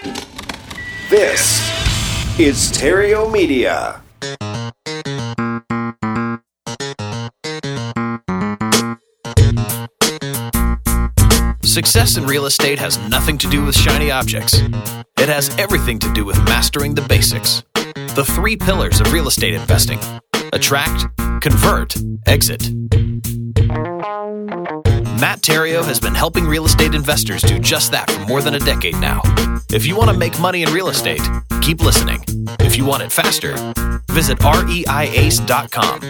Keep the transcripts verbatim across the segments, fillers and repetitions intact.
This is Terrio Media. Success in real estate has nothing to do with shiny objects. It has everything to do with mastering the basics. The three pillars of real estate investing: attract, convert, exit. Matt Terrio has been helping real estate investors do just that for more than a decade now. If you want to make money in real estate, keep listening. If you want it faster, visit R E I A C E dot com.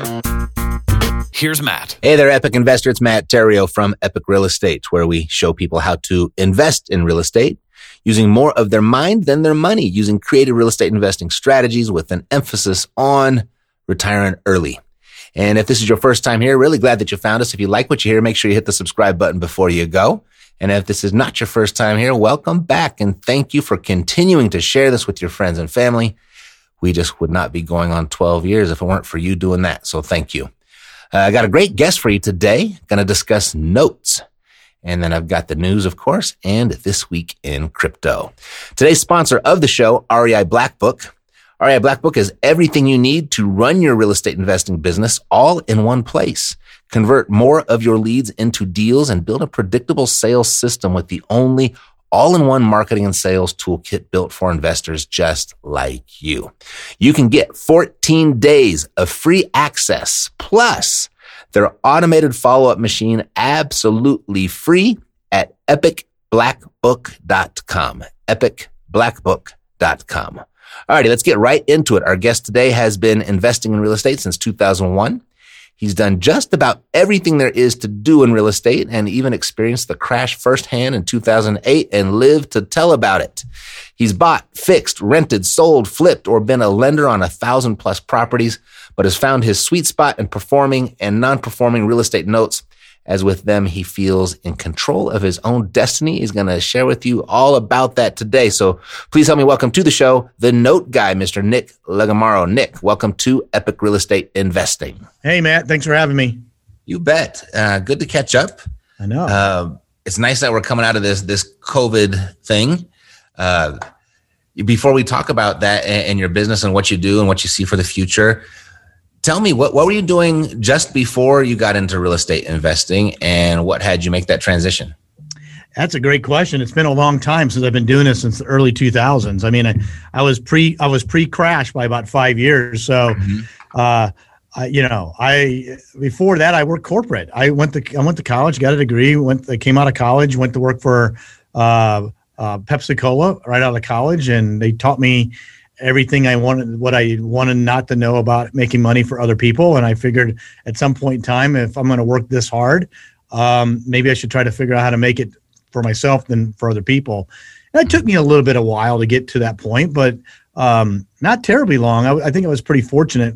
Here's Matt. Hey there, Epic Investor. It's Matt Terrio from Epic Real Estate, where we show people how to invest in real estate using more of their mind than their money, using creative real estate investing strategies with an emphasis on retiring early. And if this is your first time here, really glad that you found us. If you like what you hear, make sure you hit the subscribe button before you go. And if this is not your first time here, welcome back. And thank you for continuing to share this with your friends and family. We just would not be going on twelve years if it weren't for you doing that. So thank you. Uh, I got a great guest for you today. Going to discuss notes. And then I've got the news, of course, and This Week in Crypto. Today's sponsor of the show, R E I Black Book. R E I Black Book is everything you need to run your real estate investing business all in one place. Convert more of your leads into deals and build a predictable sales system with the only all-in-one marketing and sales toolkit built for investors just like you. You can get fourteen days of free access plus their automated follow-up machine absolutely free at epic black book dot com. epic black book dot com. Alrighty, let's get right into it. Our guest today has been investing in real estate since two thousand one. He's done just about everything there is to do in real estate and even experienced the crash firsthand in two thousand eight and lived to tell about it. He's bought, fixed, rented, sold, flipped, or been a lender on a thousand plus properties, but has found his sweet spot in performing and non-performing real estate notes. As with them, he feels in control of his own destiny. He's going to share with you all about that today. So please help me welcome to the show, the note guy, Mister Nick Legamaro. Nick, welcome to Epic Real Estate Investing. Hey, Matt. Thanks for having me. You bet. Uh, good to catch up. I know. Uh, it's nice that we're coming out of this, this COVID thing. Uh, before we talk about that and, and your business and what you do and what you see for the future, tell me, what, what were you doing just before you got into real estate investing, and what had you make that transition? That's a great question. It's been a long time since I've been doing this, since the early two thousands. I mean, I, I was pre I was pre-crash by about five years. So, mm-hmm. uh, I, you know, I before that I worked corporate. I went to I went to college, got a degree. Went I came out of college, went to work for uh, uh, Pepsi Cola right out of college, and they taught me everything I wanted, what I wanted not to know about making money for other people. And I figured at some point in time, if I'm going to work this hard, um, maybe I should try to figure out how to make it for myself than for other people. And it took me a little bit of while to get to that point, but um, not terribly long. I, I think I was pretty fortunate.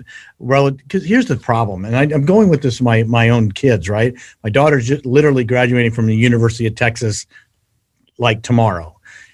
Because here's the problem, and I, I'm going with this my my own kids, right? My daughter's just literally graduating from the University of Texas like tomorrow,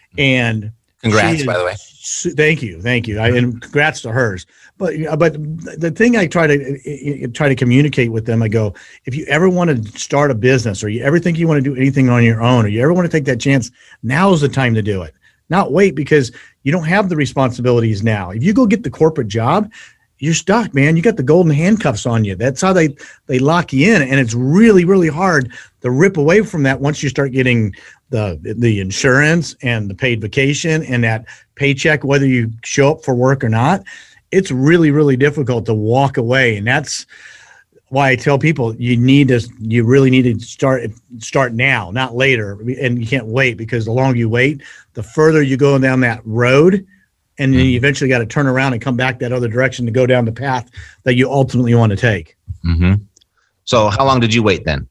and congrats, is, by the way. Thank you, thank you, I, and congrats to hers. But but the thing I try to try to communicate with them, I go, if you ever want to start a business, or you ever think you want to do anything on your own, or you ever want to take that chance, now is the time to do it. Not wait, because you don't have the responsibilities now. If you go get the corporate job, you're stuck, man. You got the golden handcuffs on you. That's how they they lock you in, and it's really really hard to rip away from that once you start getting the the insurance and the paid vacation and that paycheck, whether you show up for work or not. It's really, really difficult to walk away. And that's why I tell people you need to, you really need to start, start now, not later. And you can't wait, because the longer you wait, the further you go down that road. And then you eventually got to turn around and come back that other direction to go down the path that you ultimately want to take. Mm-hmm. So how long did you wait then?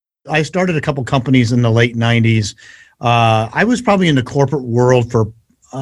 I started a couple companies in the late nineties. Uh, I was probably in the corporate world for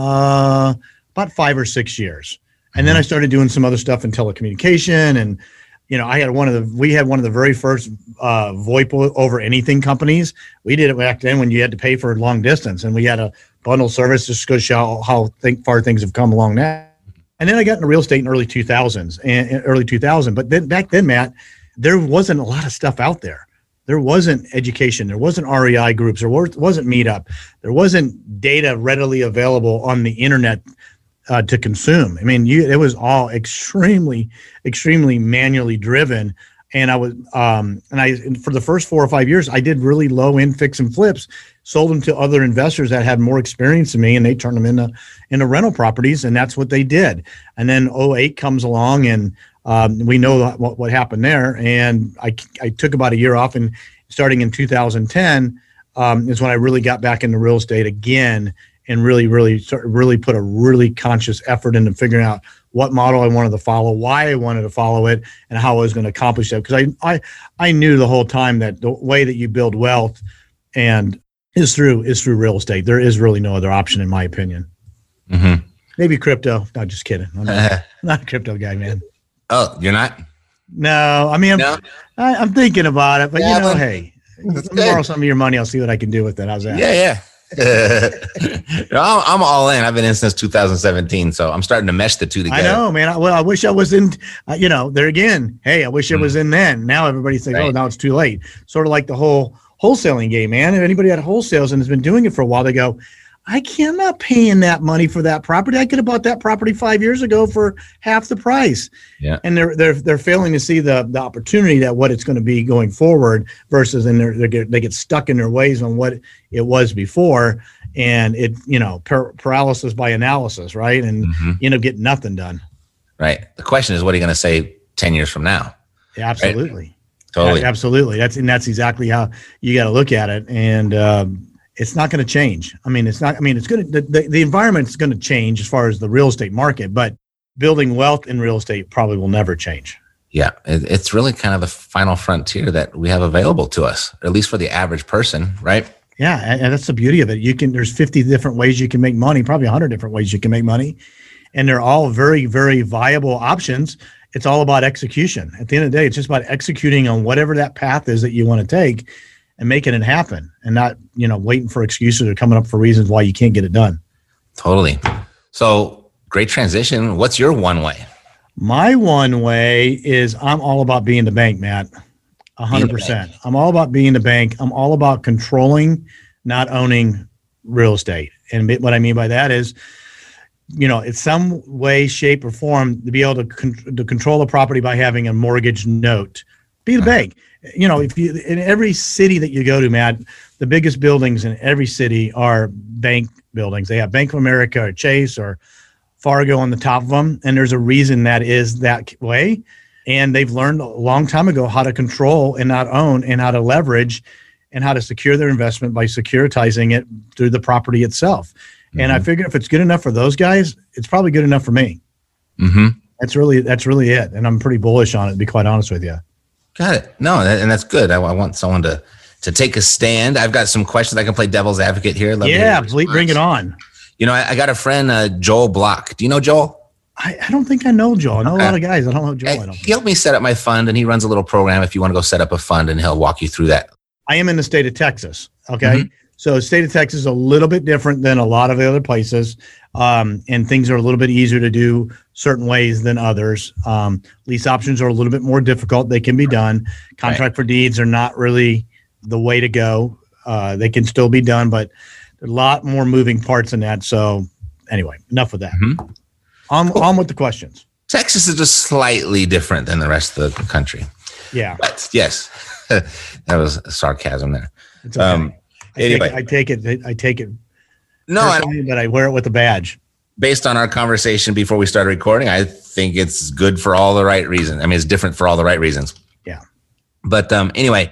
uh, about five or six years. And then I started doing some other stuff in telecommunication, and you know, I had one of the we had one of the very first uh, VoIP over anything companies. We did it back then when you had to pay for long distance, and we had a bundle service just to show how think, far things have come along now. And then I got into real estate in early two thousands and early two thousand. But then back then, Matt, there wasn't a lot of stuff out there. there wasn't education. There wasn't R E I groups. There wasn't Meetup. There wasn't data readily available on the internet uh, to consume. I mean, you, it was all extremely, extremely manually driven. And I was, um, and I, and for the first four or five years, I did really low end fix and flips, sold them to other investors that had more experience than me, and they turned them into, into rental properties. And that's what they did. And then oh eight comes along, and um, we know what, what happened there. And I, I took about a year off, and starting in two thousand ten um, is when I really got back into real estate again, and really, really, really put a really conscious effort into figuring out what model I wanted to follow, why I wanted to follow it, and how I was going to accomplish that. Because I, I, I knew the whole time that the way that you build wealth and is through is through real estate. There is really no other option, in my opinion. Mm-hmm. Maybe crypto. No, just kidding. I'm not, not a crypto guy, man. Oh, you're not? No, I mean, I'm, no? I, I'm thinking about it, but yeah, you know, but hey, borrow some of your money. I'll see what I can do with it. How's that? Yeah, yeah. I'm all in. I've been in since two thousand seventeen, so I'm starting to mesh the two together. I know, man. I, well, I wish I was in. Uh, you know, there again. Hey, I wish mm. I was in then. Now everybody's saying, right. "Oh, now it's too late." Sort of like the whole wholesaling game, man. If anybody had wholesales and has been doing it for a while, they go, "I can't, I'm not paying that money for that property. I could have bought that property five years ago for half the price." Yeah, and they're they're they're failing to see the the opportunity that what it's going to be going forward versus, and they're, they get they get stuck in their ways on what it was before. And it, you know, par- paralysis by analysis, right? And mm-hmm. you end up getting nothing done. Right. The question is, what are you going to say ten years from now? Yeah, absolutely. Right? Totally. Yeah, absolutely. That's and that's exactly how you got to look at it. And um, it's not going to change. I mean, it's not. I mean, it's going to the, the the environment's going to change as far as the real estate market, but building wealth in real estate probably will never change. Yeah, it, it's really kind of the final frontier that we have available to us, at least for the average person, right? Yeah, and that's the beauty of it. You can there's fifty different ways you can make money, probably one hundred different ways you can make money, and they're all very, very viable options. It's all about execution. At the end of the day, it's just about executing on whatever that path is that you want to take and making it happen, and not, you know, waiting for excuses or coming up for reasons why you can't get it done. Totally. So great transition. What's your one way? My one way is I'm all about being the bank, Matt. A hundred percent. I'm all about being the bank. I'm all about controlling, not owning real estate. And what I mean by that is, you know, in some way, shape, or form, to be able to, con- to control the property by having a mortgage note. Be the bank. You know, if you in every city that you go to, Matt, the biggest buildings in every city are bank buildings. They have Bank of America or Chase or Fargo on the top of them, and there's a reason that is that way. And they've learned a long time ago how to control and not own, and how to leverage and how to secure their investment by securitizing it through the property itself. Mm-hmm. And I figure if it's good enough for those guys, it's probably good enough for me. Mm-hmm. That's really that's really it. And I'm pretty bullish on it, to be quite honest with you. Got it. No, that, and that's good. I, I want someone to to take a stand. I've got some questions. I can play devil's advocate here. Love yeah, please bring it on. You know, I, I got a friend, uh, Joel Block. Do you know Joel? I, I don't think I know Joel. I know okay. a lot of guys. I don't know Joel. Hey, I don't he helped me set up my fund, and he runs a little program if you want to go set up a fund, and he'll walk you through that. I am in the state of Texas. Okay. Mm-hmm. So the state of Texas is a little bit different than a lot of the other places. Um, and things are a little bit easier to do certain ways than others. Um, lease options are a little bit more difficult. They can be done. Contract right. for deeds are not really the way to go. Uh, they can still be done, but there's a lot more moving parts in that. So anyway, enough of that. Mm-hmm. On, cool. on with the questions. Texas is just slightly different than the rest of the country. Yeah. But yes, that was sarcasm there. It's okay. Um, I, anyway. take it, I take it. I take it. No, I but I wear it with a badge. Based on our conversation before we started recording, I think it's good for all the right reasons. I mean, it's different for all the right reasons. Yeah. But um, anyway,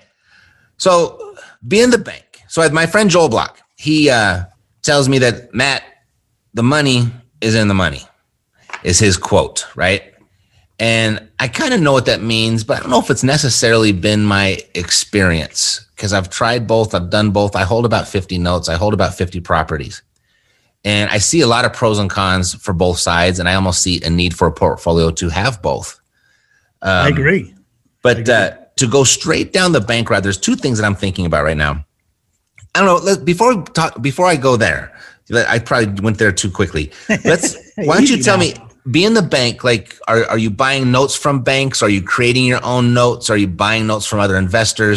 so being the bank. So my friend Joel Block, he uh, tells me that, Matt, the money is in the money. Is his quote, right? And I kind of know what that means, but I don't know if it's necessarily been my experience, because I've tried both. I've done both. I hold about fifty notes. I hold about fifty properties. And I see a lot of pros and cons for both sides, and I almost see a need for a portfolio to have both. Um, I agree. But I agree. Uh, to go straight down the bank route, there's two things that I'm thinking about right now. I don't know. Let, before, talk, before I go there, I probably went there too quickly. Let's. Why don't you tell me? Be in the bank, like, are, are you buying notes from banks? Are you creating your own notes? Are you buying notes from other investors?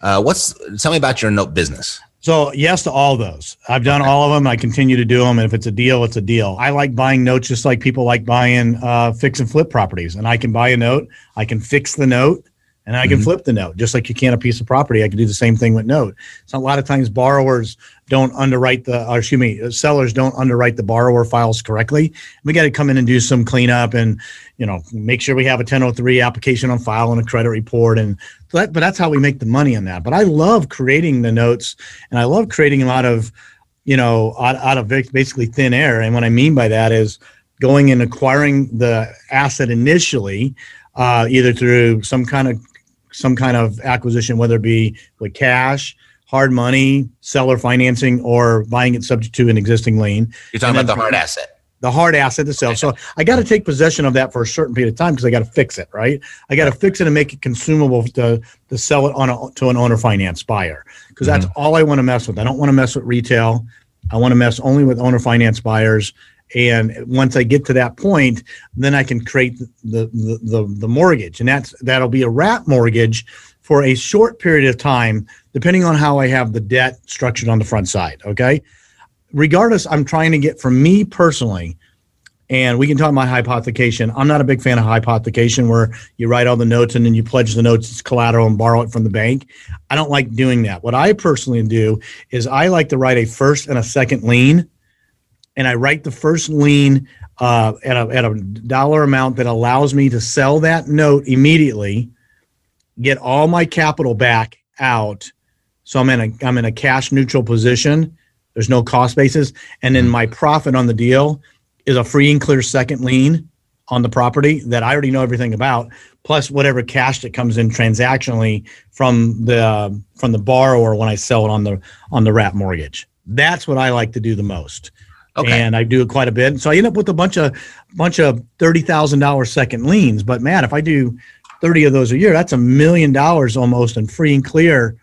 Uh, what's tell me about your note business. So yes to all those. I've done all of them. I continue to do them. And if it's a deal, it's a deal. I like buying notes just like people like buying uh, fix and flip properties. And I can buy a note, I can fix the note, and I can mm-hmm. flip the note. Just like you can a piece of property, I can do the same thing with note. So a lot of times borrowers don't underwrite the, or excuse me, sellers don't underwrite the borrower files correctly. We got to come in and do some cleanup and, you know, make sure we have a ten oh three application on file and a credit report. And so that, but that's how we make the money on that. But I love creating the notes, and I love creating them out of, you know, out, out of basically thin air. And what I mean by that is going and acquiring the asset initially, uh, either through some kind of some kind of acquisition, whether it be with cash, hard money, seller financing, or buying it subject to an existing lien. You're talking about the hard asset. The hard asset itself. So I got to take possession of that for a certain period of time because I got to fix it, right? I got to fix it and make it consumable to, to sell it on a, to an owner finance buyer because that's mm-hmm. all I want to mess with. I don't want to mess with retail. I want to mess only with owner finance buyers. And once I get to that point, then I can create the the the, the mortgage, and that's that'll be a wrap mortgage for a short period of time, depending on how I have the debt structured on the front side. Okay, regardless, I'm trying to get, for me personally, and we can talk about hypothecation. I'm not a big fan of hypothecation, where you write all the notes and then you pledge the notes as collateral and borrow it from the bank. I don't like doing that. What I personally do is I like to write a first and a second lien. And I write the first lien uh, at a at a dollar amount that allows me to sell that note immediately, get all my capital back out. So I'm in a I'm in a cash neutral position. There's no cost basis, and then my profit on the deal is a free and clear second lien on the property that I already know everything about, plus whatever cash that comes in transactionally from the uh, from the borrower when I sell it on the on the wrap mortgage. That's what I like to do the most. Okay. And I do it quite a bit. So I end up with a bunch of bunch of thirty thousand dollars second liens. But man, if I do thirty of those a year, that's a million dollars almost in free and clear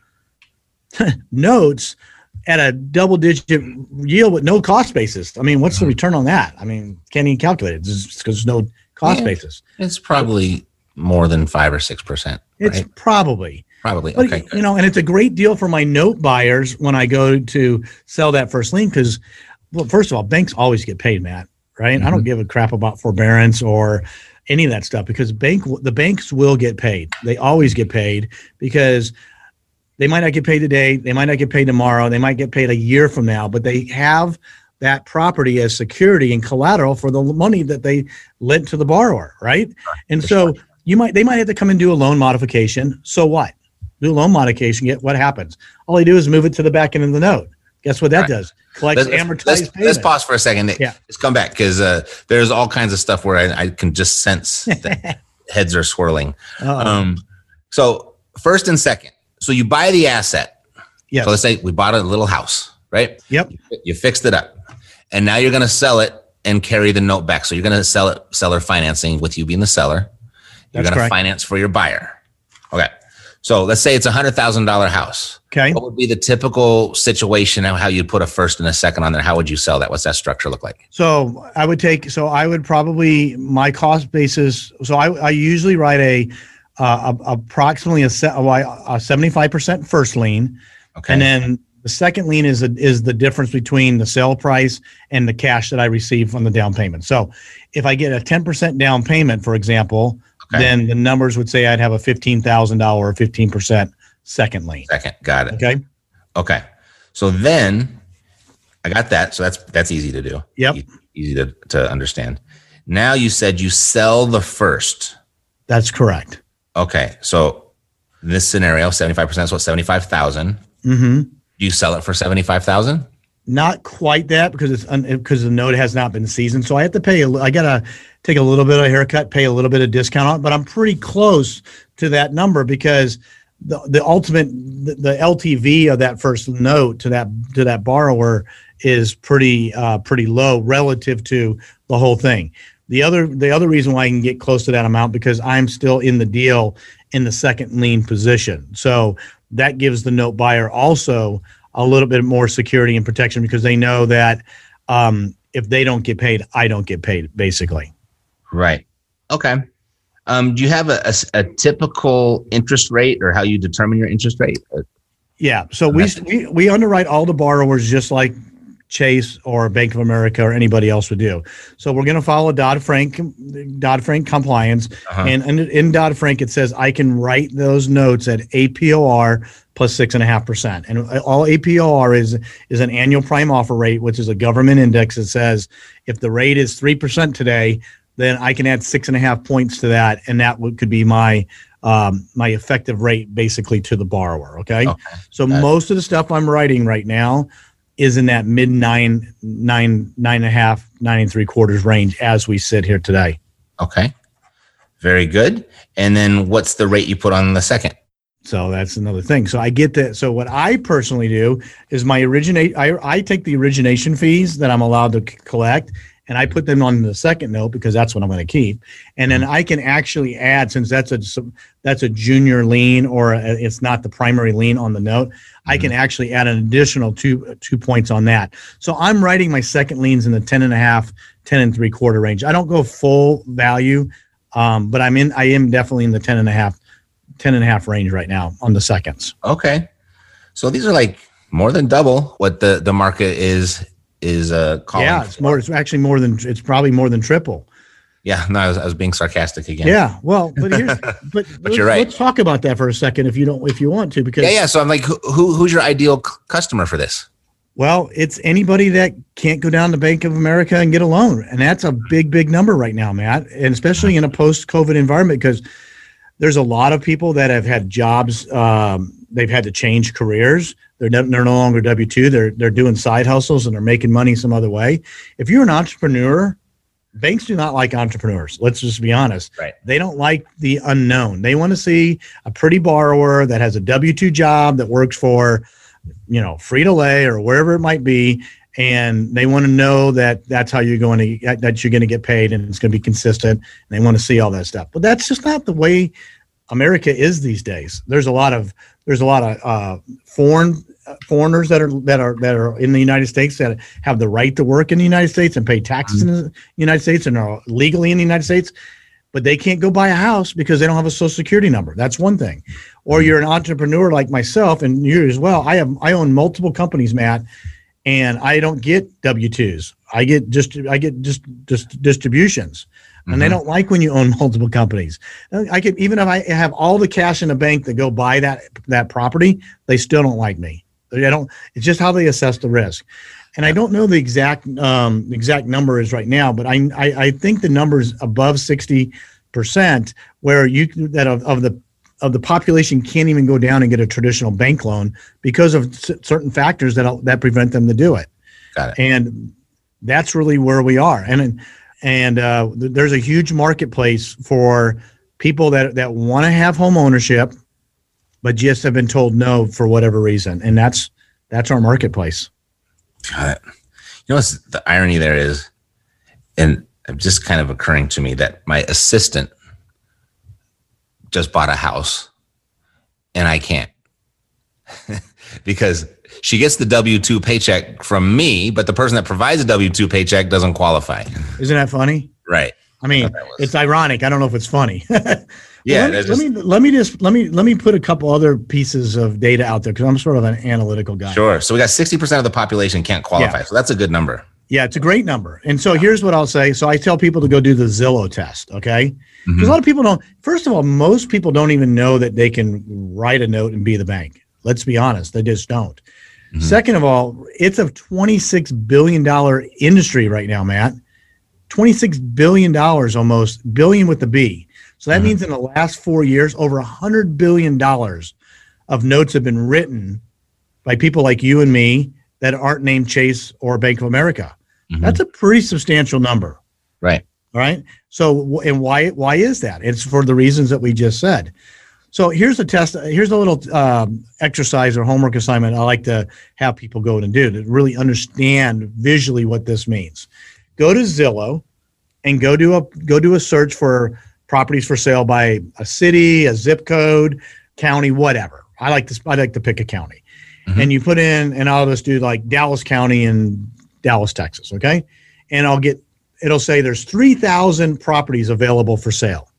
notes at a double digit yield with no cost basis. I mean, what's mm-hmm. the return on that? I mean, can't even calculate it because there's no cost yeah, basis. It's probably more than five or six percent. It's right? probably. Probably. But, okay. You know, and it's a great deal for my note buyers when I go to sell that first lien because, well, first of all, banks always get paid, Matt, right? Mm-hmm. I don't give a crap about forbearance or any of that stuff because bank the banks will get paid. They always get paid because they might not get paid today. They might not get paid tomorrow. They might get paid a year from now, but they have that property as security and collateral for the money that they lent to the borrower, right? And so you might they might have to come and do a loan modification. So what? Do a loan modification, get what happens? All they do is move it to the back end of the note. Guess what that right. does? Collects let's, amortized let's, payment. Let's pause for a second. Yeah. Let's come back because uh, there's all kinds of stuff where I, I can just sense that heads are swirling. Um, so first and second. So you buy the asset. Yes. So let's say we bought a little house, right? Yep. You, you fixed it up. And now you're going to sell it and carry the note back. So you're going to sell it, seller financing with you being the seller. You're going to finance for your buyer. Okay. So let's say it's a one hundred thousand dollars house. Okay. What would be the typical situation of how you'd put a first and a second on there? How would you sell that? What's that structure look like? So I would take, so I would probably, my cost basis, so I, I usually write a, uh, a approximately a, a seventy-five percent first lien. Okay. And then the second lien is a, is the difference between the sale price and the cash that I receive from the down payment. So if I get a ten percent down payment, for example, okay. then the numbers would say I'd have a fifteen thousand dollars or fifteen percent second lien. Second. Got it. Okay. Okay. So then I got that. So that's, that's easy to do. Yep. E- easy to, to understand. Now you said you sell the first. That's correct. Okay. So in this scenario, seventy-five percent, so it's seventy-five thousand. Mm-hmm. Do you sell it for seventy-five thousand? Not quite that because it's un, because the note has not been seasoned. So I have to pay. A, I gotta take a little bit of a haircut, pay a little bit of discount on it, but I'm pretty close to that number because the the ultimate the, the L T V of that first note to that to that borrower is pretty uh, pretty low relative to the whole thing. The other the other reason why I can get close to that amount because I'm still in the deal in the second lien position. So that gives the note buyer also a little bit more security and protection because they know that um, if they don't get paid, I don't get paid, basically. Right. Okay. Um, do you have a, a, a typical interest rate or how you determine your interest rate? Yeah. So we, we we underwrite all the borrowers just like Chase or Bank of America or anybody else would do. So we're going to follow Dodd-Frank Dodd-Frank compliance. Uh-huh. And, and in Dodd-Frank, it says I can write those notes at A P O R plus six and a half percent. And all A P O R is is an annual prime offer rate, which is a government index that says if the rate is three percent today, then I can add six and a half points to that. And that would, could be my um, my effective rate basically to the borrower. Okay. okay. So That's- most of the stuff I'm writing right now is in that mid nine, nine, nine and a half, nine and three quarters range as we sit here today. Okay. Very good. And then what's the rate you put on the second? So that's another thing. So I get that. So what I personally do is my originate, I, I take the origination fees that I'm allowed to c- collect and I put them on the second note because that's what I'm going to keep. And then I can actually add, since that's a that's a junior lien or a, it's not the primary lien on the note, mm-hmm. I can actually add an additional two two points on that. So I'm writing my second liens in the ten and a half, ten and three quarter range. I don't go full value, um, but I'm in. I am definitely in the ten and a half, ten and a half range right now on the seconds. Okay, so these are like more than double what the the market is. is uh calling yeah it's more it's actually more than it's probably more than triple. Yeah, no, I was, I was being sarcastic again. Yeah, well, but here's but, but you're right. Let's talk about that for a second if you don't if you want to, because yeah yeah so I'm like who, who who's your ideal c- customer for this? Well, it's anybody that can't go down to Bank of America and get a loan, and that's a big big number right now, Matt, and especially in a post-COVID environment, because there's a lot of people that have had jobs. Um, they've had to change careers. They're no, they're no longer W two. They're they're doing side hustles and they're making money some other way. If you're an entrepreneur, banks do not like entrepreneurs. Let's just be honest. Right. They don't like the unknown. They want to see a pretty borrower that has a W two job that works for, you know, Frito-Lay or wherever it might be, and they want to know that that's how you're going to that you're going to get paid and it's going to be consistent. And they want to see all that stuff. But that's just not the way America is these days. There's a lot of there's a lot of uh, foreign uh, foreigners that are that are that are in the United States that have the right to work in the United States and pay taxes mm-hmm. in the United States and are legally in the United States, but they can't go buy a house because they don't have a social security number. That's one thing. Or you're an entrepreneur like myself and you as well. I have I own multiple companies, Matt, and I don't get W twos. I get just I get just just distributions. And mm-hmm. they don't like when you own multiple companies. I could, even if I have all the cash in the bank to go buy that that property, they still don't like me. They don't. It's just how they assess the risk. And I don't know the exact um, exact number is right now, but I I, I think the number is above sixty percent, where you that of, of the of the population can't even go down and get a traditional bank loan because of c- certain factors that that prevent them to do it. Got it. And that's really where we are. And. And uh, th- there's a huge marketplace for people that, that want to have home ownership, but just have been told no for whatever reason. And that's that's our marketplace. Got it. You know what's the irony there is, and it's just kind of occurring to me that my assistant just bought a house and I can't because she gets the W two paycheck from me, but the person that provides a W two paycheck doesn't qualify. Isn't that funny? Right. I mean, I it's ironic. I don't know if it's funny. Yeah. Let me, just, let me let me just let me let me put a couple other pieces of data out there because I'm sort of an analytical guy. Sure. So we got sixty percent of the population can't qualify. Yeah. So that's a good number. Yeah, it's a great number. And so here's what I'll say. So I tell people to go do the Zillow test, okay? Because mm-hmm. a lot of people don't. First of all, most people don't even know that they can write a note and be the bank. Let's be honest. They just don't. Mm-hmm. Second of all, it's a twenty-six billion dollars industry right now, Matt. twenty-six billion dollars almost, billion with the B. So that mm-hmm. means in the last four years, over one hundred billion dollars of notes have been written by people like you and me that aren't named Chase or Bank of America. Mm-hmm. That's a pretty substantial number. Right. All right. So, and why, why is that? It's for the reasons that we just said. So here's a test. Here's a little um, exercise or homework assignment I like to have people go and do to really understand visually what this means. Go to Zillow and go do a go do a search for properties for sale by a city, a zip code, county, whatever. I like to I like to pick a county, mm-hmm. and you put in, and I'll just do like Dallas County in Dallas, Texas. Okay, and I'll get it'll say there's three thousand properties available for sale.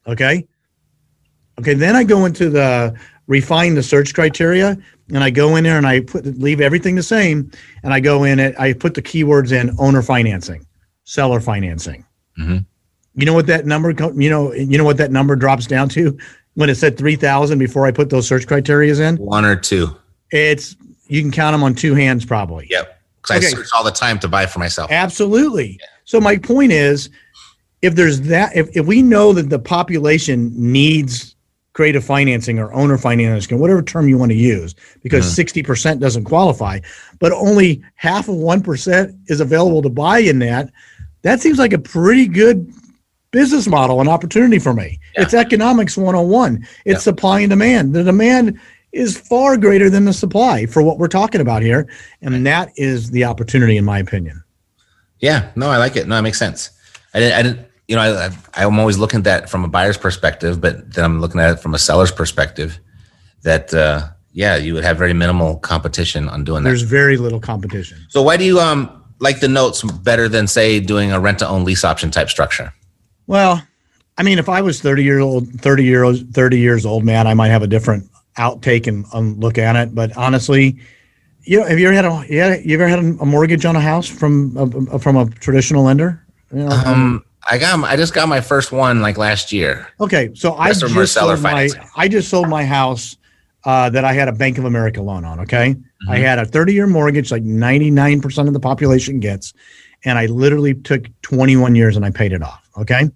Okay. Okay. Then I go into the refine the search criteria, and I go in there and I put leave everything the same, and I go in it. I put the keywords in owner financing, seller financing. Mm-hmm. You know what that number? You know, you know what that number drops down to when it said three thousand before I put those search criterias in. One or two. It's you can count them on two hands probably. Yep. Because okay. I search all the time to buy for myself. Absolutely. Yeah. So my point is, if there's that, if, if we know that the population needs creative financing or owner financing, whatever term you want to use, because mm-hmm. sixty percent doesn't qualify, but only half of one percent is available to buy in that, that seems like a pretty good business model and opportunity for me. Yeah. It's economics one oh one. It's yeah. supply and demand. The demand is far greater than the supply for what we're talking about here. And that is the opportunity, in my opinion. Yeah, no, I like it. No, it makes sense. I didn't, I didn't, you know, I, I'm always looking at that from a buyer's perspective, but then I'm looking at it from a seller's perspective that, uh, yeah, you would have very minimal competition on doing that. There's very little competition. So why do you um like the notes better than, say, doing a rent to own lease option type structure? Well, I mean, if I was thirty years old, thirty years, thirty years old, man, I might have a different outtake and um, look at it. But honestly, you know, have you ever had a yeah, you ever had a mortgage on a house from a, from a traditional lender? You know, um, I got I just got my first one like last year. Okay, so I just sold my I just sold my house uh, that I had a Bank of America loan on. Okay, mm-hmm. I had a thirty-year mortgage, like ninety-nine percent of the population gets, and I literally took twenty-one years and I paid it off. Okay,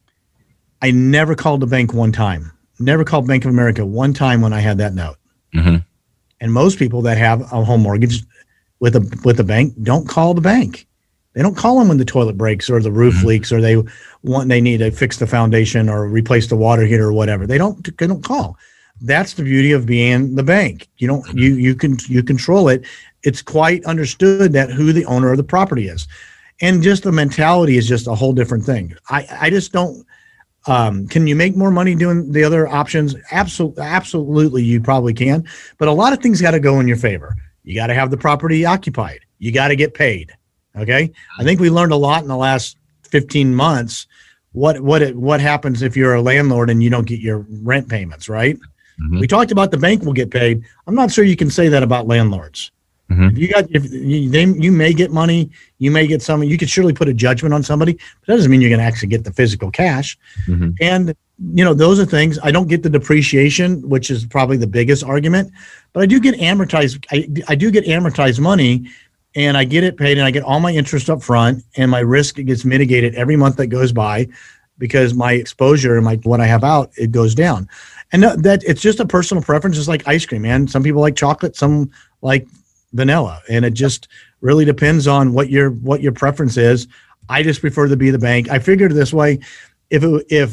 I never called the bank one time. Never called Bank of America one time when I had that note. Mm-hmm. And most people that have a home mortgage with a with a bank don't call the bank. They don't call them when the toilet breaks or the roof mm-hmm. leaks or they want they need to fix the foundation or replace the water heater or whatever. They don't they don't call. That's the beauty of being the bank. You don't you you can you control it. It's quite understood that who the owner of the property is. And just the mentality is just a whole different thing. I, I just don't Um, can you make more money doing the other options? Absolutely, absolutely, you probably can. But a lot of things got to go in your favor. You got to have the property occupied. You got to get paid. Okay, I think we learned a lot in the last fifteen months. What what it, what happens if you're a landlord and you don't get your rent payments? Right. Mm-hmm. We talked about the bank will get paid. I'm not sure you can say that about landlords. Mm-hmm. If you got, if you, they, you may get money, you may get some. You could surely put a judgment on somebody, but that doesn't mean you're going to actually get the physical cash. Mm-hmm. And you know, those are things. I don't get the depreciation, which is probably the biggest argument, but I do get amortized. I, I do get amortized money, and I get it paid, and I get all my interest up front, and my risk gets mitigated every month that goes by, because my exposure and my what I have out it goes down. And that it's just a personal preference. It's like ice cream, man. Some people like chocolate, some like vanilla, and it just really depends on what your what your preference is. I just prefer to be the bank. I figured this way: if it, if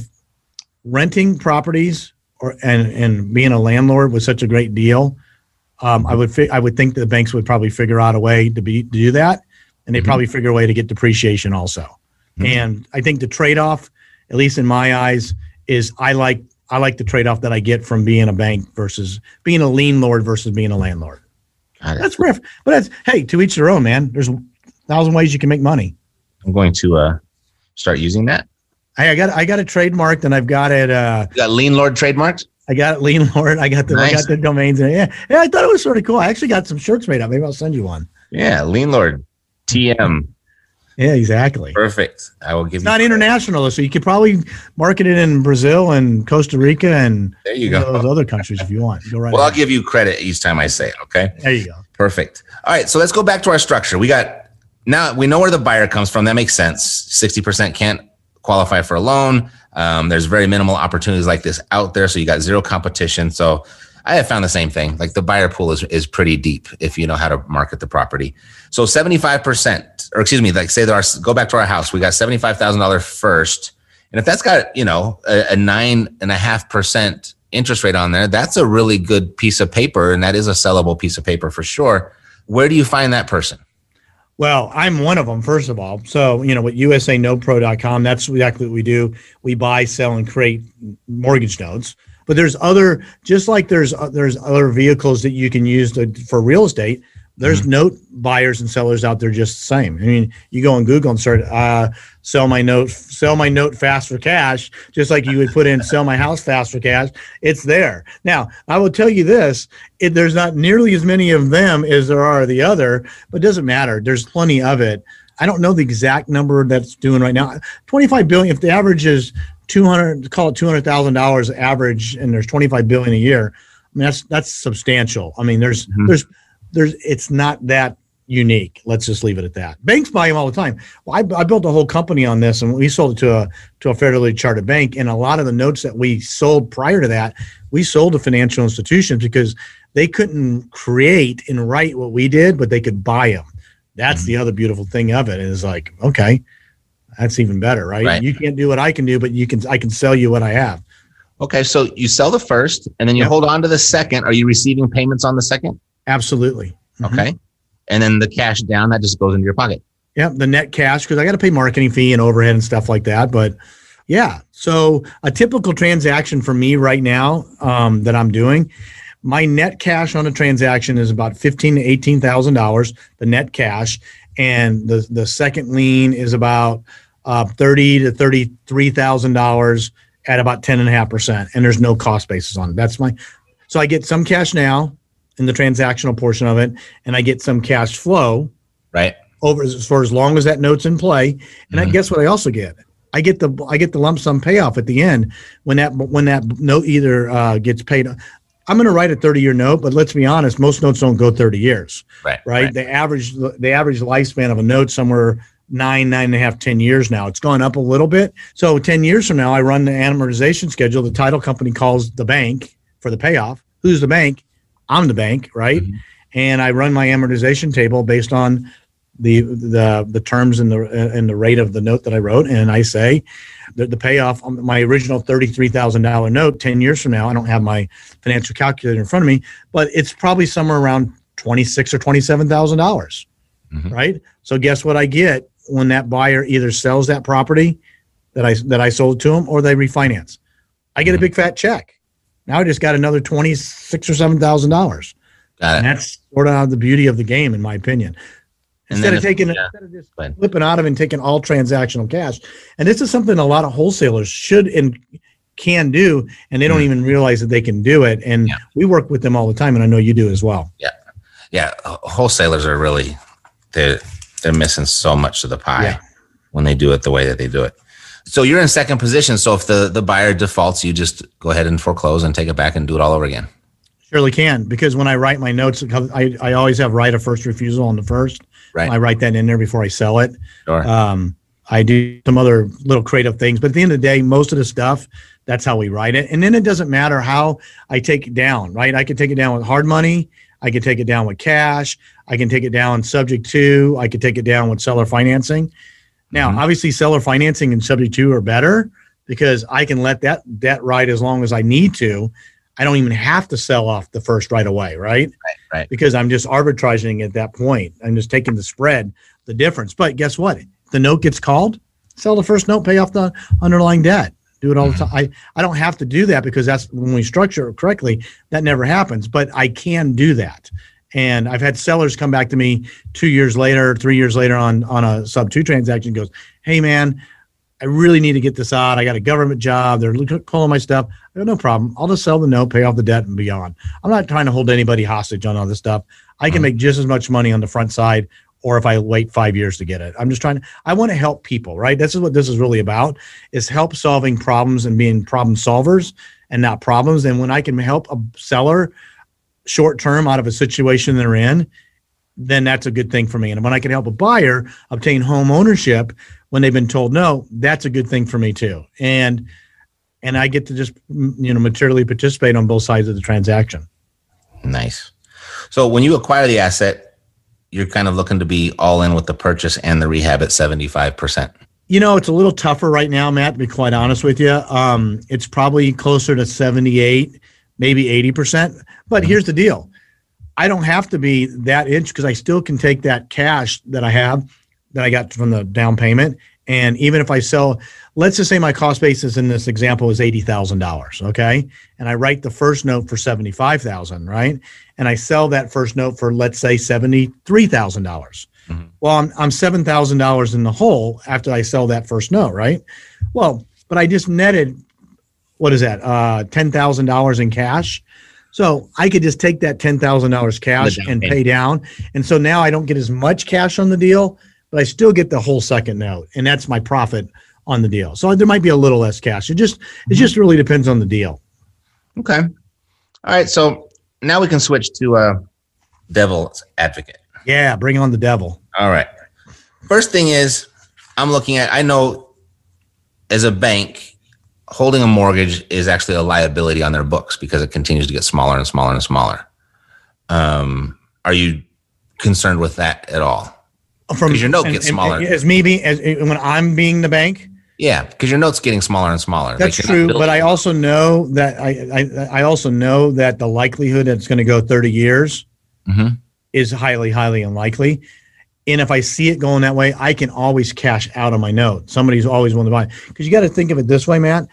renting properties or and and being a landlord was such a great deal, um, I would fi- I would think that the banks would probably figure out a way to be to do that, and they mm-hmm. probably figure a way to get depreciation also. Mm-hmm. And I think the trade-off, at least in my eyes, is I like I like the trade-off that I get from being a bank versus being a lien lord versus being a landlord. That's rough, but that's hey, to each their own, man. There's a thousand ways you can make money. I'm going to uh, start using that. I, I got I got it trademarked, and I've got it. Uh, you got Lien Lord trademarked? I got it Lien Lord. I got the nice. I got the domains in it. Yeah, yeah. I thought it was sort of cool. I actually got some shirts made up. Maybe I'll send you one. Yeah, Lien Lord T M. Yeah, exactly. Perfect. I will give it's you. Not international, so you could probably market it in Brazil and Costa Rica and there you go. Those other countries if you want. Go right. Well, ahead. I'll give you credit each time I say it. Okay. There you go. Perfect. All right, so let's go back to our structure. We got now we know where the buyer comes from. That makes sense. sixty percent can't qualify for a loan. Um, there's very minimal opportunities like this out there, so you got zero competition. So I have found the same thing. Like the buyer pool is is pretty deep if you know how to market the property. So seventy-five percent, or excuse me, like say there are, go back to our house. We got seventy-five thousand dollars first, and if that's got you know a, a nine and a half percent interest rate on there, that's a really good piece of paper, and that is a sellable piece of paper for sure. Where do you find that person? Well, I'm one of them, first of all. So, you know, with U S A Note Pro dot com, that's exactly what we do. We buy, sell, and create mortgage notes. But there's other, just like there's uh, there's other vehicles that you can use to, for real estate, There's Mm-hmm. note buyers and sellers out there just the same. I mean, you go on Google and start uh, sell my note, sell my note fast for cash, just like you would put in sell my house fast for cash. It's there. Now, I will tell you this: it, there's not nearly as many of them as there are the other, but it doesn't matter. There's plenty of it. I don't know the exact number that's doing right now. twenty-five billion. If the average is two hundred, call it two hundred thousand dollars average, and there's twenty-five billion a year. I mean, that's that's substantial. I mean, there's mm-hmm. there's There's, it's not that unique. Let's just leave it at that. Banks buy them all the time. Well, I, I built a whole company on this, and we sold it to a to a federally chartered bank. And a lot of the notes that we sold prior to that, we sold to financial institutions because they couldn't create and write what we did, but they could buy them. That's mm-hmm. the other beautiful thing of it. Is like, okay, that's even better, right? right? You can't do what I can do, but you can. I can sell you what I have. Okay, so you sell the first, and then you yep. hold on to the second. Are you receiving payments on the second? Absolutely. Mm-hmm. Okay. And then the cash down, that just goes into your pocket. Yeah, the net cash, because I got to pay marketing fee and overhead and stuff like that. But yeah, so a typical transaction for me right now um, that I'm doing, my net cash on a transaction is about fifteen to eighteen thousand dollars. The net cash, and the the second lien is about uh, thirty to thirty three thousand dollars at about ten and a half percent, and there's no cost basis on it. That's my. So I get some cash now in the transactional portion of it, and I get some cash flow right over as, for as long as that note's in play. And mm-hmm. I guess what I also get, I get the I get the lump sum payoff at the end when that when that note either uh, gets paid. I'm going to write a thirty year note, but let's be honest, most notes don't go thirty years. Right. Right. right. The average the average lifespan of a note somewhere nine nine and a half ten years now. It's gone up a little bit. So ten years from now, I run the amortization schedule. The title company calls the bank for the payoff. Who's the bank? I'm the bank, right? Mm-hmm. And I run my amortization table based on the the the terms and the and the rate of the note that I wrote, and I say that the payoff on my original thirty-three thousand dollars note ten years from now, I don't have my financial calculator in front of me, but it's probably somewhere around twenty-six or twenty-seven thousand dollars, mm-hmm. right? So guess what I get when that buyer either sells that property that I that I sold to them, or they refinance? I get mm-hmm. a big fat check. Now I just got another twenty-six or seven thousand dollars. Got it. And that's sort of the beauty of the game, in my opinion. Instead of taking, yeah. instead of just flipping out of and taking all transactional cash, and this is something a lot of wholesalers should and can do, and they don't mm. even realize that they can do it. And yeah. we work with them all the time, and I know you do as well. Yeah, yeah. Wholesalers are really they're they're missing so much of the pie yeah. when they do it the way that they do it. So you're in second position. So if the, the buyer defaults, you just go ahead and foreclose and take it back and do it all over again. Surely can, because when I write my notes, I, I always have right of first refusal on the first. Right. I write that in there before I sell it. Sure. Um, I do some other little creative things, but at the end of the day, most of the stuff, that's how we write it. And then it doesn't matter how I take it down, right? I can take it down with hard money. I can take it down with cash. I can take it down subject to. I can take it down with seller financing. Now, mm-hmm. obviously, seller financing and subject to are better because I can let that debt ride as long as I need to. I don't even have to sell off the first right away, right? Right, right. Because I'm just arbitraging at that point. I'm just taking the spread, the difference. But guess what? If the note gets called, sell the first note, pay off the underlying debt. Do it all mm-hmm. the time. I, I don't have to do that because that's when we structure it correctly, that never happens. But I can do that. And I've had sellers come back to me two years later, three years later on, on a sub two transaction, goes, hey, man, I really need to get this out. I got a government job. They're calling my stuff. I go, no problem. I'll just sell the note, pay off the debt, and be on. I'm not trying to hold anybody hostage on all this stuff. I can mm-hmm. make just as much money on the front side, or if I wait five years to get it. I'm just trying to, I want to help people, right? This is what this is really about, is help solving problems and being problem solvers and not problems. And when I can help a seller short term out of a situation they're in, then that's a good thing for me. And when I can help a buyer obtain home ownership when they've been told no, that's a good thing for me too. And and I get to just, you know, materially participate on both sides of the transaction. Nice. So when you acquire the asset, you're kind of looking to be all in with the purchase and the rehab at seventy-five percent. You know, it's a little tougher right now, Matt, to be quite honest with you. Um, it's probably closer to seventy-eight, maybe eighty percent. But mm-hmm. here's the deal. I don't have to be that inch because I still can take that cash that I have, that I got from the down payment, And even if I sell, let's just say my cost basis in this example is eighty thousand dollars, okay? And I write the first note for seventy-five thousand dollars, right? And I sell that first note for, let's say, seventy-three thousand dollars. Mm-hmm. Well, I'm, I'm seven thousand dollars in the hole after I sell that first note, right? Well, but I just netted, what is that, uh, ten thousand dollars in cash. So I could just take that ten thousand dollars cash and pay down. And so now I don't get as much cash on the deal, but I still get the whole second note. And that's my profit on the deal. So there might be a little less cash. It just, mm-hmm. it just really depends on the deal. Okay. All right. So now we can switch to uh, devil's advocate. Yeah. Bring on the devil. All right. First thing is I'm looking at, I know as a bank, holding a mortgage is actually a liability on their books because it continues to get smaller and smaller and smaller. Um, are you concerned with that at all? From your note and, gets and, smaller. And as me being, as when I'm being the bank. Yeah, because your note's getting smaller and smaller. That's like true, but I also know that I, I I also know that the likelihood that it's going to go thirty years mm-hmm. is highly, highly unlikely. And if I see it going that way, I can always cash out on my note. Somebody's always willing to buy. Because you got to think of it this way, Matt.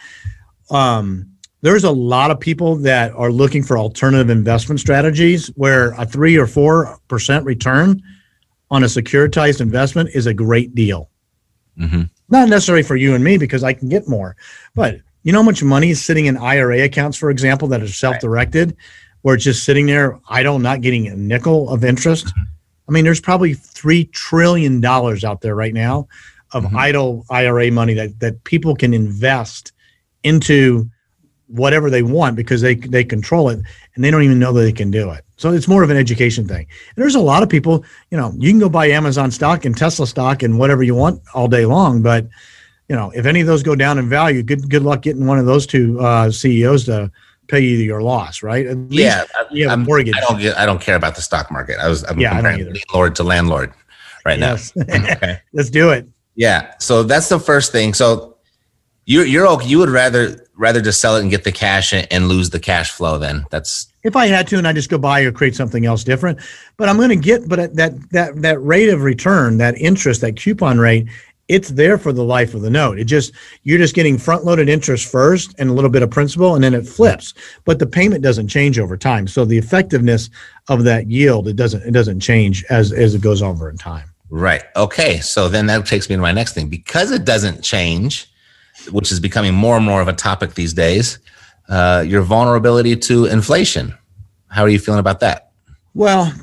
Um, there's a lot of people that are looking for alternative investment strategies where a three or four percent return on a securitized investment is a great deal. Mm-hmm. Not necessarily for you and me because I can get more. But you know how much money is sitting in I R A accounts, for example, that are self-directed, right, where it's just sitting there idle, not getting a nickel of interest? Mm-hmm. I mean, there's probably three trillion dollars out there right now of mm-hmm. idle I R A money that, that people can invest into whatever they want because they they control it and they don't even know that they can do it. So it's more of an education thing. And there's a lot of people, you know, you can go buy Amazon stock and Tesla stock and whatever you want all day long. But, you know, if any of those go down in value, good good luck getting one of those two uh, C E Os to pay you your loss, right? At yeah, you have I'm, a mortgage. I don't get. I don't care about the stock market. I was. I'm yeah, comparing landlord to landlord right yes. now. Okay, let's do it. Yeah, so that's the first thing. So you're you're okay. You would rather rather just sell it and get the cash and, and lose the cash flow. Then that's if I had to, and I just go buy or create something else different. But I'm going to get. But that that that rate of return, that interest, that coupon rate, it's there for the life of the note. It just, you're just getting front-loaded interest first and a little bit of principal, and then it flips. But the payment doesn't change over time. So the effectiveness of that yield, it doesn't it doesn't change as, as it goes over in time. Right. Okay. So then that takes me to my next thing. Because it doesn't change, which is becoming more and more of a topic these days, uh, your vulnerability to inflation. How are you feeling about that? Well,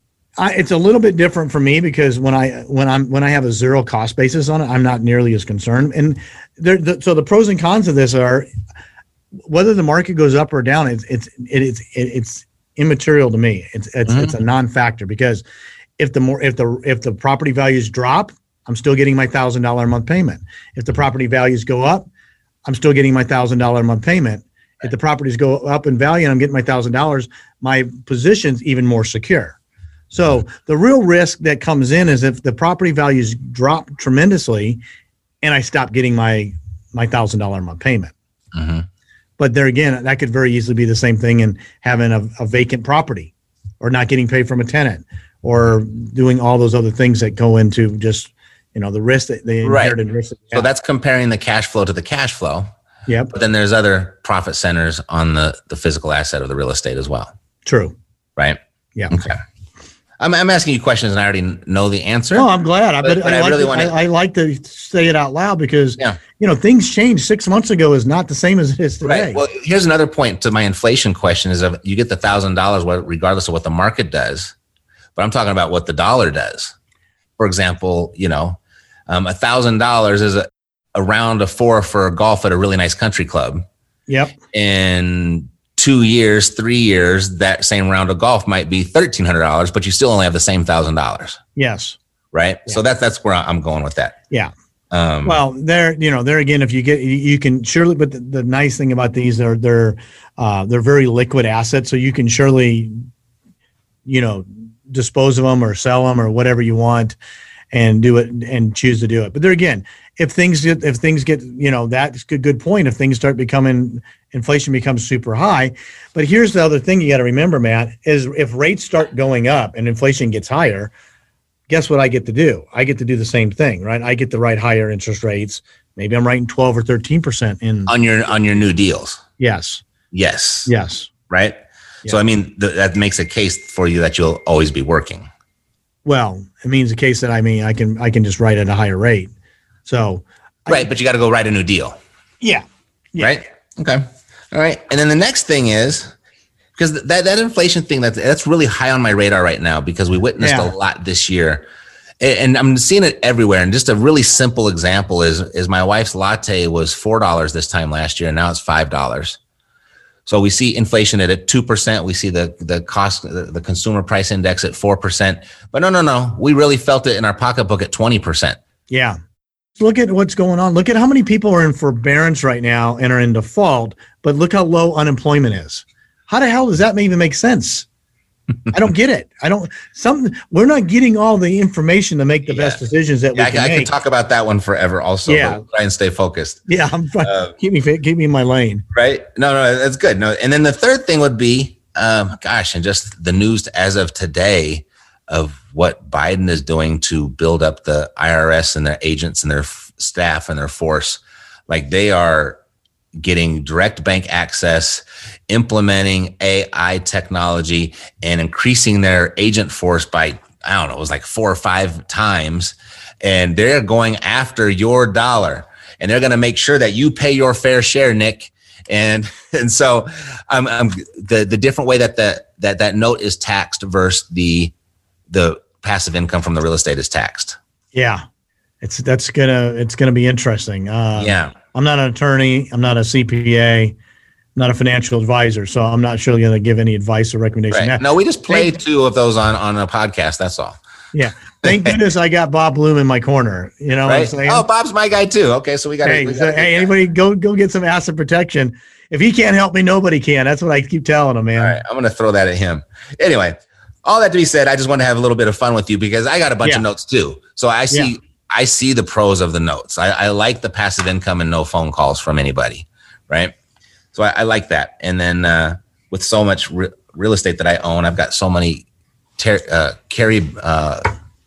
I, it's a little bit different for me because when I when I'm when I have a zero cost basis on it, I'm not nearly as concerned. And there, the, so the pros and cons of this are whether the market goes up or down. It's it's it, it's it, it's immaterial to me. It's it's mm-hmm. it's a non-factor because if the more if the if the property values drop, I'm still getting my thousand dollar a month payment. If the property values go up, I'm still getting my thousand dollar a month payment. If the properties go up in value and I'm getting my thousand dollars, my position's even more secure. So the real risk that comes in is if the property values drop tremendously and I stop getting my my one thousand dollars a month payment. Mm-hmm. But there again, that could very easily be the same thing in having a, a vacant property or not getting paid from a tenant or doing all those other things that go into just, you know, the risk that they inherited. Right. Risk that so that's comparing the cash flow to the cash flow. Yep. But then there's other profit centers on the, the physical asset of the real estate as well. True. Right? Yeah. Okay. I'm, I'm asking you questions and I already know the answer. No, I'm glad. I, but, but but I, I like really to, want to. I, I like to say it out loud because, yeah. you know, things change. Six months ago is not the same as it is today. Right. Well, here's another point to my inflation question is if you get the one thousand dollars regardless of what the market does, but I'm talking about what the dollar does. For example, you know, um, one thousand dollars is a, a round of four for golf at a really nice country club. Yep. And two years, three years, that same round of golf might be thirteen hundred dollars, but you still only have the same one thousand dollars. Yes. Right. Yeah. So that's, that's where I'm going with that. Yeah. Um, well, there, you know, there again, if you get, you, you can surely, but the, the nice thing about these, they're, they're, uh, they're very liquid assets. So you can surely, you know, dispose of them or sell them or whatever you want and do it and choose to do it. But there again, if things get, if things get, you know, that's a good point. If things start becoming, inflation becomes super high. But here's the other thing you got to remember, Matt, is if rates start going up and inflation gets higher, guess what I get to do? I get to do the same thing, right? I get to write higher interest rates. Maybe I'm writing twelve or thirteen percent in on your on your new deals. Yes. Yes. Yes. Right. Yeah. So I mean, th- that makes a case for you that you'll always be working. Well, it means the case that I mean I can I can just write at a higher rate. So right, I, but you got to go write a new deal. Yeah. yeah. Right. Okay. All right. And then the next thing is, because that, that inflation thing, that's, that's really high on my radar right now, because we witnessed Yeah. a lot this year, and, and I'm seeing it everywhere. And just a really simple example is, is my wife's latte was four dollars this time last year, and now it's five dollars. So we see inflation at two percent. We see the, the cost, the, the consumer price index at four percent, but no, no, no. We really felt it in our pocketbook at twenty percent. Yeah. Look at what's going on. Look at how many people are in forbearance right now and are in default, but look how low unemployment is. How the hell does that even make sense? I don't get it. I don't, some, we're not getting all the information to make the Yeah. best decisions that Yeah, we I, can I make. can talk about that one forever also. Yeah. But we'll try and stay focused. Yeah. I'm trying, Uh, keep me, fit- keep me in my lane. Right? No, no, that's good. No, and then the third thing would be, um, gosh, and just the news as of today of what Biden is doing to build up the I R S and their agents and their f- staff and their force. Like, they are getting direct bank access, implementing A I technology, and increasing their agent force by, I don't know, it was like four or five times. And they're going after your dollar, and they're going to make sure that you pay your fair share, Nick. And and so I'm, I'm the the different way that the that that note is taxed versus the the passive income from the real estate is taxed. Yeah. It's, that's gonna, it's gonna be interesting. Uh, Yeah. I'm not an attorney. I'm not a C P A. I'm not a financial advisor. So I'm not sure going to give any advice or recommendation. Right. Now, No, we just play Thank- two of those on, on a podcast. That's all. yeah. Thank goodness I got Bob Bloom in my corner. You know what I'm Right. saying? Oh, Bob's my guy too. Okay. So we got Hey, to, so, hey, anybody go go get some asset protection. If he can't help me, nobody can. That's what I keep telling him, man. all right. I'm going to throw that at him. Anyway, all that to be said, I just want to have a little bit of fun with you, because I got a bunch Yeah. of notes too. So I see, Yeah. I see the pros of the notes. I, I like the passive income and no phone calls from anybody. Right. So I, I like that. And then uh, with so much re- real estate that I own, I've got so many ter- uh, carry, uh,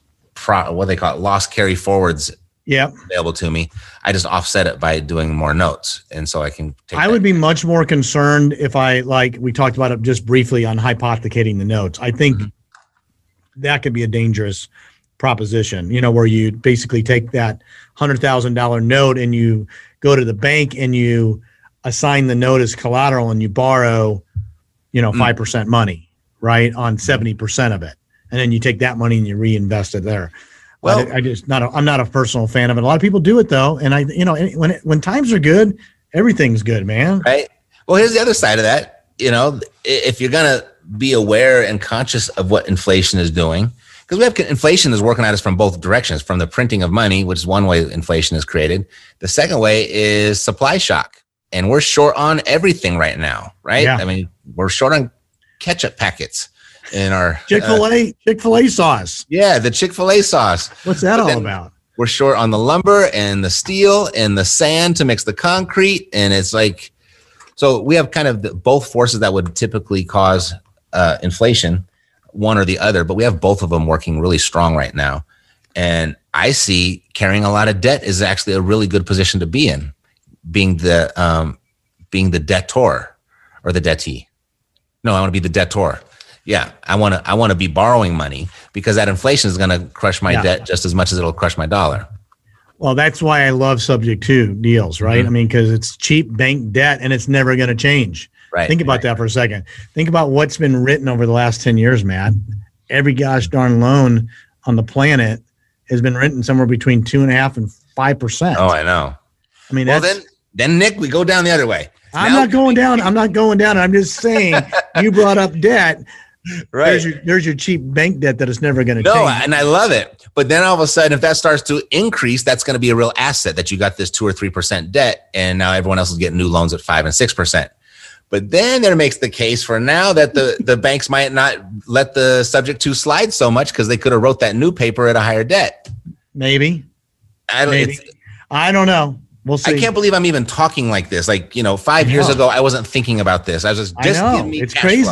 pro- what they call it, loss carry forwards Yeah. available to me. I just offset it by doing more notes. And so I can take I that. would be much more concerned if I, like we talked about it just briefly on hypothecating the notes. I think Mm-hmm. that could be a dangerous proposition, you know, where you basically take that one hundred thousand dollars note and you go to the bank and you assign the note as collateral and you borrow, you know, Mm. five percent money, right, on seventy percent of it. And then you take that money and you reinvest it there. Well- I, I just not, a, I'm not a personal fan of it. A lot of people do it though. And I, you know, when, it, when times are good, everything's good, man. Right. Well, here's the other side of that. You know, if you're going to be aware and conscious of what inflation is doing, because we have inflation is working at us from both directions, from the printing of money, which is one way inflation is created. The second way is supply shock. And we're short on everything right now, right? Yeah. I mean, we're short on ketchup packets in our Chick-fil-A, uh, Chick-fil-A sauce. yeah, the Chick-fil-A sauce. What's that But all then about? We're short on the lumber and the steel and the sand to mix the concrete. And it's like, so we have kind of the, both forces that would typically cause uh, inflation, one or the other, but we have both of them working really strong right now. And I see carrying a lot of debt is actually a really good position to be in, being the, um, being the debtor or the debtee. No, I want to be the debtor. Yeah, I want to. I want to be borrowing money, because that inflation is going to crush my Yeah. debt just as much as it'll crush my dollar. Well, that's why I love subject to deals, right? Mm-hmm. I mean, because it's cheap bank debt and it's never going to change. Right. Think about right. that for a second. Think about what's been written over the last ten years, Matt. Every gosh darn loan on the planet has been written somewhere between two and a half and five percent. Oh, I know. I mean, Well, that's, then, then Nick, we go down the other way. I'm Now- not going down. I'm not going down. I'm just saying you brought up debt. right. There's your, there's your cheap bank debt that is never going to No, change. and I love it. But then all of a sudden, if that starts to increase, that's going to be a real asset that you got this two or three percent debt, and now everyone else is getting new loans at five and six percent. But then there makes the case for now that the, the banks might not let the subject to slide so much, because they could have wrote that new paper at a higher debt. Maybe. I don't. Maybe. It's, I don't know. We'll see. I can't believe I'm even talking like this. Like, you know, five I years know. ago, I wasn't thinking about this. I was just, I just know. give me It's cash crazy. flow.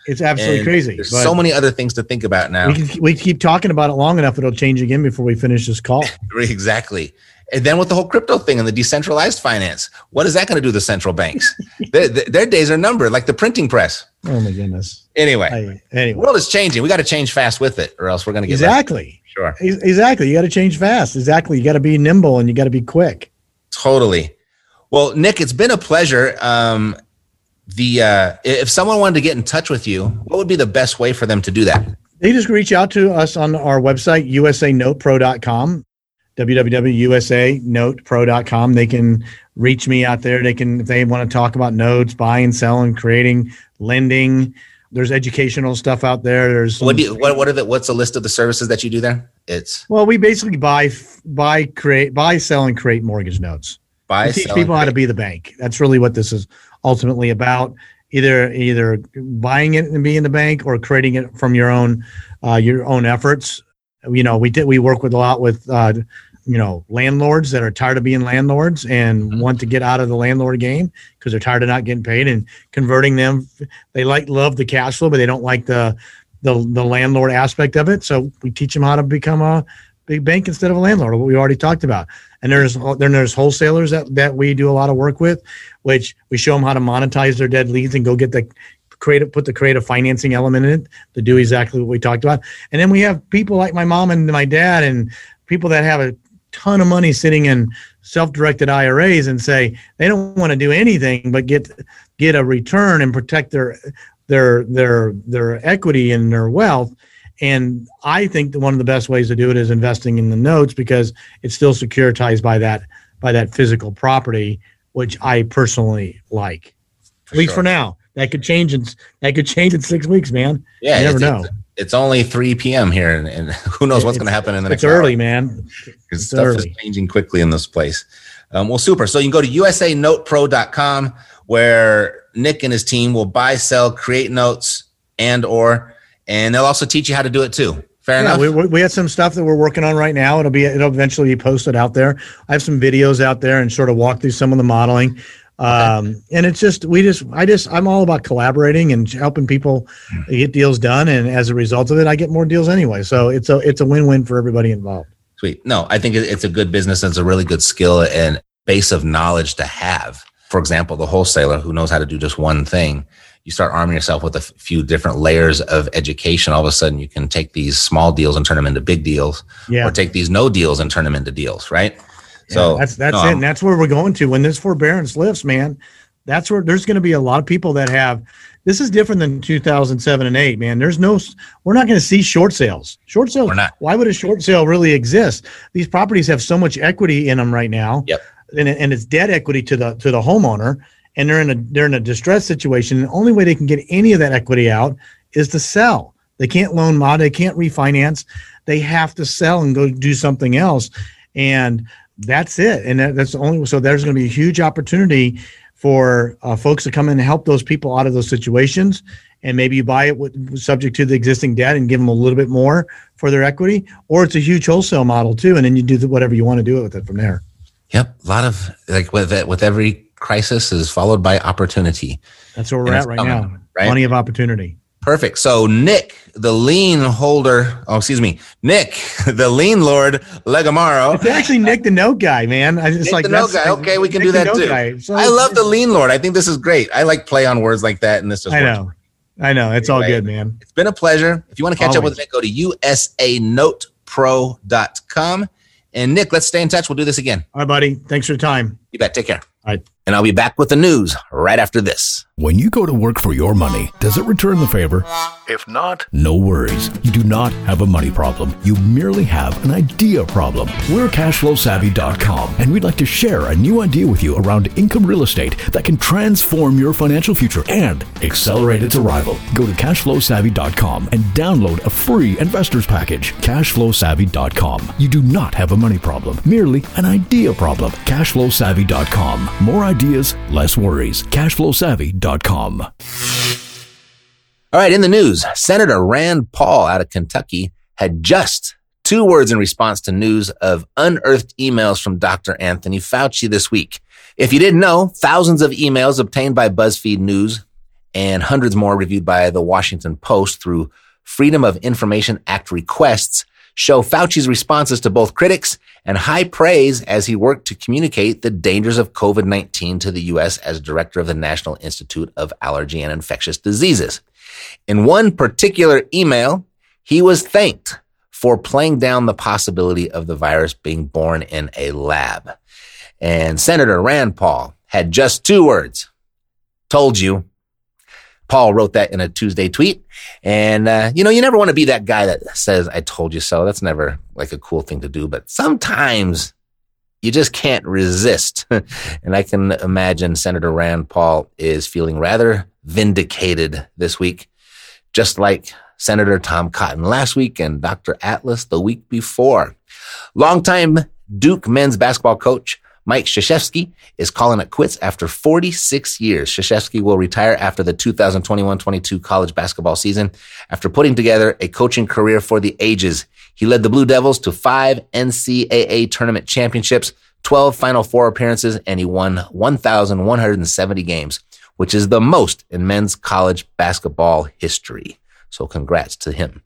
It's absolutely And crazy. There's so many other things to think about now. We can, we keep talking about it long enough, it'll change again before we finish this call. Exactly. And then with the whole crypto thing and the decentralized finance, what is that going to do to the central banks? their, their days are numbered, like the printing press. Oh my goodness. Anyway, I, anyway. the world is changing. We got to change fast with it, or else we're going to get exactly. Left. Sure. Exactly. You got to change fast. Exactly. You got to be nimble and you got to be quick. Totally. Well, Nick, it's been a pleasure. Um, the uh, if someone wanted to get in touch with you, what would be the best way for them to do that? They just reach out to us on our website, U S A Note Pro dot com. w w w dot u s a note pro dot com. They can reach me out there. They can, if they want to talk about notes, buying, selling, creating, lending. There's educational stuff out there. There's what do you, what what are the what's the list of the services that you do there? It's well, we basically buy, buy, create, buy, sell, and create mortgage notes. Buy, we teach sell, people how to create. be the bank. That's really what this is ultimately about. Either either buying it and being the bank, or creating it from your own uh, your own efforts. You know, we did we work with a lot with uh, you know landlords that are tired of being landlords and mm-hmm. want to get out of the landlord game because they're tired of not getting paid, and converting them. They like love the cash flow, but they don't like the the the landlord aspect of it. So we teach them how to become a big bank instead of a landlord, what we already talked about. And there's then there's wholesalers that, that we do a lot of work with, which we show them how to monetize their dead leads and go get the creative, put the creative financing element in it to do exactly what we talked about. And then we have people like my mom and my dad and people that have a ton of money sitting in self-directed I R As and say they don't want to do anything but get get a return and protect their their their their equity and their wealth. And I think that one of the best ways to do it is investing in the notes because it's still securitized by that by that physical property, which I personally like. For At least sure. for now. That could change in that could change in six weeks, man. Yeah, you never it's, know. It's, it's only three p.m. here, and, and who knows what's going to happen in the next It's early, hour. man. Because It's stuff early. is changing quickly in this place. Um, well, super. So you can go to U S A Note Pro dot com where Nick and his team will buy, sell, create notes, and or, and they'll also teach you how to do it too. Fair Yeah, enough. we, we we have some stuff that we're working on right now. It'll be it'll eventually be posted out there. I have some videos out there and sort of walk through some of the modeling. Um, okay. And it's just we just I just I'm all about collaborating and helping people get deals done. And as a result of it, I get more deals anyway. So it's a it's a win-win for everybody involved. Sweet. No, I think it's a good business. And it's a really good skill and base of knowledge to have. For example, the wholesaler who knows how to do just one thing. You start arming yourself with a f- few different layers of education. All of a sudden, you can take these small deals and turn them into big deals, yeah. or take these no deals and turn them into deals, right? Yeah, so that's that's no, it. I'm, And that's where we're going to when this forbearance lifts, man. That's where there's going to be a lot of people that have. This is different than two thousand seven and eight, man. There's no. We're not going to see short sales. Short sales. We're not. Why would a short sale really exist? These properties have so much equity in them right now. Yep. And and it's debt equity to the to the homeowner. And they're in a they're in a distressed situation. The only way they can get any of that equity out is to sell. They can't loan mod. They can't refinance. They have to sell and go do something else. And that's it. And that, that's the only. So there's going to be a huge opportunity for uh, folks to come in and help those people out of those situations. And maybe you buy it with, subject to the existing debt and give them a little bit more for their equity, or it's a huge wholesale model too. And then you do the, whatever you want to do with it from there. Yep. A lot of like with with every crisis is followed by opportunity. That's where we're And at it's right coming, now. right? Plenty of opportunity. Perfect. So Nick, the lien holder, oh, excuse me, Nick, the lien lord Legamaro. It's actually Nick the Note Guy, man. I just Nick like the note guy. Okay, we can do that too. So, I love the lien lord. I think this is great. I like play on words like that, and this just I works. know. I know. It's Anyway, all good, man. It's been a pleasure. If you want to catch Always. up with Nick, go to U S A Note Pro dot com. And Nick, let's stay in touch. We'll do this again. All right, buddy. Thanks for your time. You bet. Take care. All right. And I'll be back with the news right after this. When you go to work for your money, does it return the favor? If not, no worries. You do not have a money problem. You merely have an idea problem. We're cash flow savvy dot com, and we'd like to share a new idea with you around income real estate that can transform your financial future and accelerate its arrival. Go to cash flow savvy dot com and download a free investor's package. cash flow savvy dot com. You do not have a money problem, merely an idea problem. cash flow savvy dot com. More ideas, less worries. cash flow savvy dot com. All right, in the news, Senator Rand Paul out of Kentucky had just two words in response to news of unearthed emails from Doctor Anthony Fauci this week. If you didn't know, thousands of emails obtained by BuzzFeed News and hundreds more reviewed by the Washington Post through Freedom of Information Act requests show Fauci's responses to both critics and high praise as he worked to communicate the dangers of COVID nineteen to the U S as director of the National Institute of Allergy and Infectious Diseases. In one particular email, he was thanked for playing down the possibility of the virus being born in a lab. And Senator Rand Paul had just two words: told you. Paul wrote that in a Tuesday tweet. And, uh, you know, you never want to be that guy that says, I told you so. That's never like a cool thing to do. But sometimes you just can't resist. And I can imagine Senator Rand Paul is feeling rather vindicated this week, just like Senator Tom Cotton last week and Doctor Atlas the week before. Longtime Duke men's basketball coach Mike Krzyzewski is calling it quits after forty-six years. Krzyzewski will retire after the two thousand twenty-one twenty-two college basketball season after putting together a coaching career for the ages. He led the Blue Devils to five N C double A tournament championships, twelve Final Four appearances, and he won one thousand one hundred seventy games, which is the most in men's college basketball history. So congrats to him.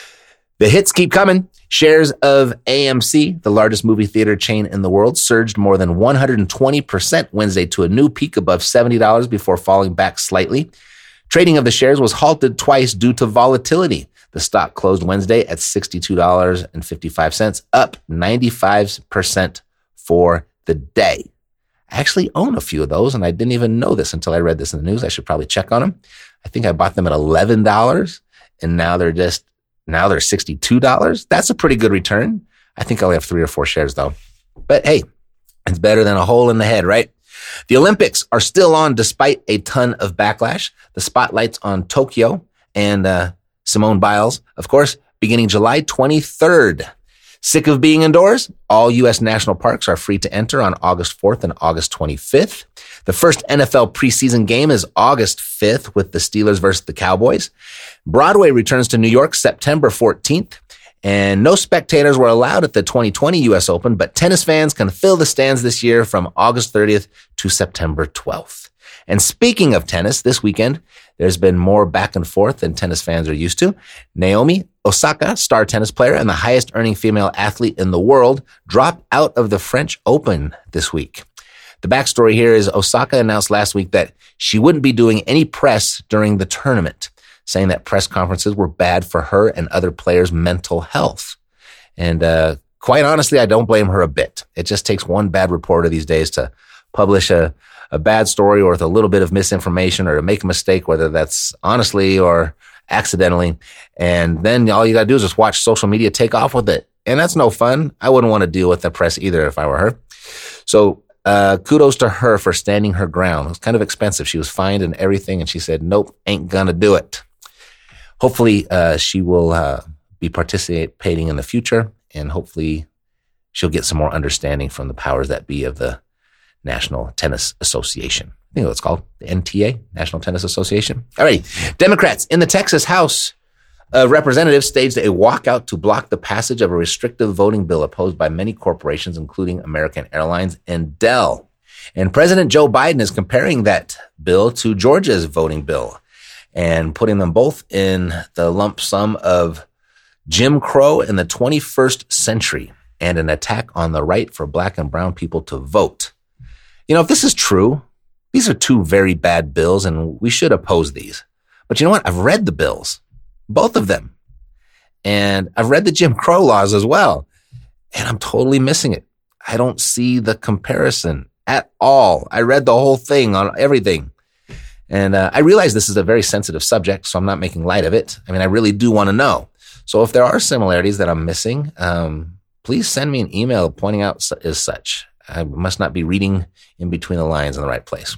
The hits keep coming. Shares of A M C, the largest movie theater chain in the world, surged more than one hundred twenty percent Wednesday to a new peak above seventy dollars before falling back slightly. Trading of the shares was halted twice due to volatility. The stock closed Wednesday at sixty-two dollars and fifty-five cents, up ninety-five percent for the day. I actually own a few of those, and I didn't even know this until I read this in the news. I should probably check on them. I think I bought them at eleven dollars, and now they're just Now they're sixty-two dollars. That's a pretty good return. I think I only have three or four shares though. But hey, it's better than a hole in the head, right? The Olympics are still on despite a ton of backlash. The spotlight's on Tokyo and uh, Simone Biles, of course, beginning July twenty-third. Sick of being indoors? All U S national parks are free to enter on August fourth and August twenty-fifth. The first N F L preseason game is August fifth with the Steelers versus the Cowboys. Broadway returns to New York September fourteenth. And no spectators were allowed at the twenty twenty U S Open, but tennis fans can fill the stands this year from August thirtieth to September twelfth. And speaking of tennis, this weekend, there's been more back and forth than tennis fans are used to. Naomi Osaka, star tennis player and the highest earning female athlete in the world, dropped out of the French Open this week. The backstory here is Osaka announced last week that she wouldn't be doing any press during the tournament, saying that press conferences were bad for her and other players' mental health. And uh, quite honestly, I don't blame her a bit. It just takes one bad reporter these days to publish a, a bad story or with a little bit of misinformation or to make a mistake, whether that's honestly or accidentally. And then all you got to do is just watch social media take off with it. And that's no fun. I wouldn't want to deal with the press either if I were her. So uh, kudos to her for standing her ground. It was kind of expensive. She was fined and everything. And she said, nope, ain't gonna do it. Hopefully, uh, she will uh, be participating in the future, and hopefully she'll get some more understanding from the powers that be of the National Tennis Association. I think that's called the N T A, National Tennis Association. All right. Democrats in the Texas House of Representatives staged a walkout to block the passage of a restrictive voting bill opposed by many corporations, including American Airlines and Dell. And President Joe Biden is comparing that bill to Georgia's voting bill and putting them both in the lump sum of Jim Crow in the twenty-first century and an attack on the right for black and brown people to vote. You know, if this is true, these are two very bad bills and we should oppose these. But you know what? I've read the bills, both of them. And I've read the Jim Crow laws as well. And I'm totally missing it. I don't see the comparison at all. I read the whole thing on everything. And uh, I realize this is a very sensitive subject, so I'm not making light of it. I mean, I really do want to know. So if there are similarities that I'm missing, um, please send me an email pointing out as such. I must not be reading in between the lines in the right place.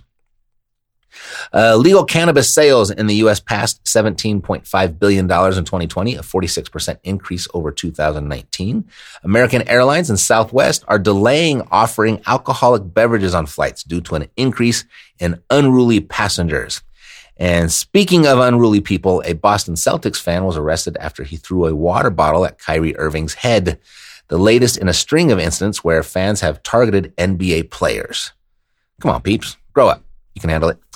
Uh, legal cannabis sales in the U S passed seventeen point five billion dollars in twenty twenty, a forty-six percent increase over two thousand nineteen. American Airlines and Southwest are delaying offering alcoholic beverages on flights due to an increase in unruly passengers. And speaking of unruly people, a Boston Celtics fan was arrested after he threw a water bottle at Kyrie Irving's head, the latest in a string of incidents where fans have targeted N B A players. Come on, peeps, grow up. You can handle it.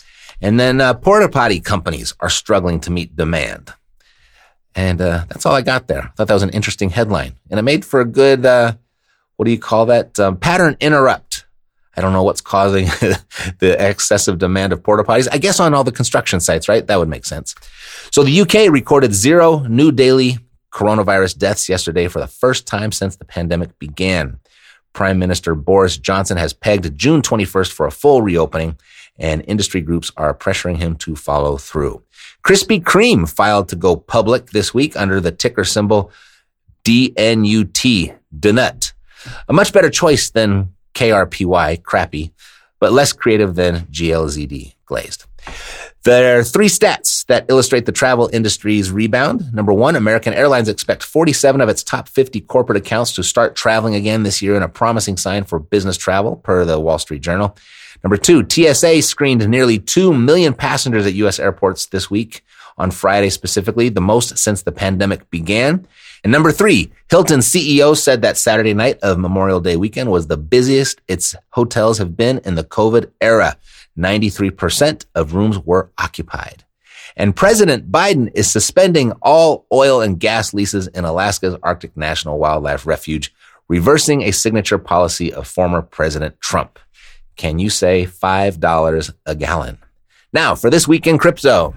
And then uh, porta potty companies are struggling to meet demand. And uh, that's all I got there. I thought that was an interesting headline. And it made for a good, uh, what do you call that? Um, pattern interrupt. I don't know what's causing the excessive demand of porta potties. I guess on all the construction sites, right? That would make sense. So the U K recorded zero new daily coronavirus deaths yesterday for the first time since the pandemic began. Prime Minister Boris Johnson has pegged June twenty-first for a full reopening, and industry groups are pressuring him to follow through. Krispy Kreme filed to go public this week under the ticker symbol D N U T, Donut. A much better choice than K R P Y, crappy, but less creative than G L Z D, glazed. There are three stats that illustrate the travel industry's rebound. Number one, American Airlines expect forty-seven of its top fifty corporate accounts to start traveling again this year in a promising sign for business travel, per the Wall Street Journal. Number two, T S A screened nearly two million passengers at U S airports this week, on Friday specifically, the most since the pandemic began. And number three, Hilton C E O said that Saturday night of Memorial Day weekend was the busiest its hotels have been in the COVID era. ninety-three percent of rooms were occupied. And President Biden is suspending all oil and gas leases in Alaska's Arctic National Wildlife Refuge, reversing a signature policy of former President Trump. Can you say five dollars a gallon? Now, for This Week in Crypto.